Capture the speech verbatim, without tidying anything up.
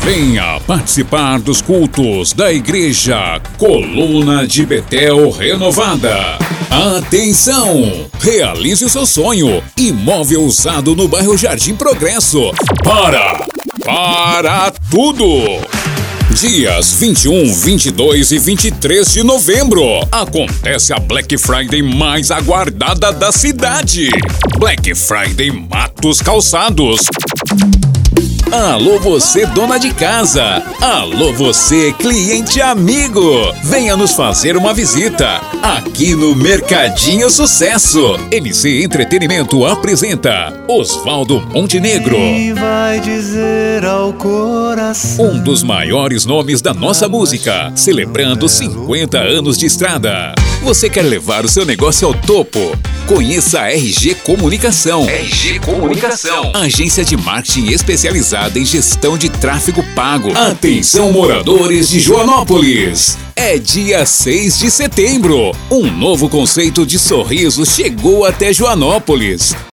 Venha participar dos cultos da Igreja Coluna de Betel Renovada. Atenção! Realize o seu sonho. Imóvel usado no bairro Jardim Progresso. Para! Para tudo! Dias vinte e um, vinte e dois e vinte e três de novembro, acontece a Black Friday mais aguardada da cidade. Black Friday Matos Calçados. Alô você, dona de casa! Alô você, cliente amigo! Venha nos fazer uma visita aqui no Mercadinho Sucesso. M C Entretenimento apresenta Osvaldo Montenegro. E vai dizer ao coração, um dos maiores nomes da nossa música, celebrando cinquenta anos de estrada. Você quer levar o seu negócio ao topo? Conheça a R G Comunicação. R G Comunicação, agência de marketing especializada em gestão de tráfego pago. Atenção, moradores de Joanópolis! É dia seis de setembro. Um novo conceito de sorriso chegou até Joanópolis.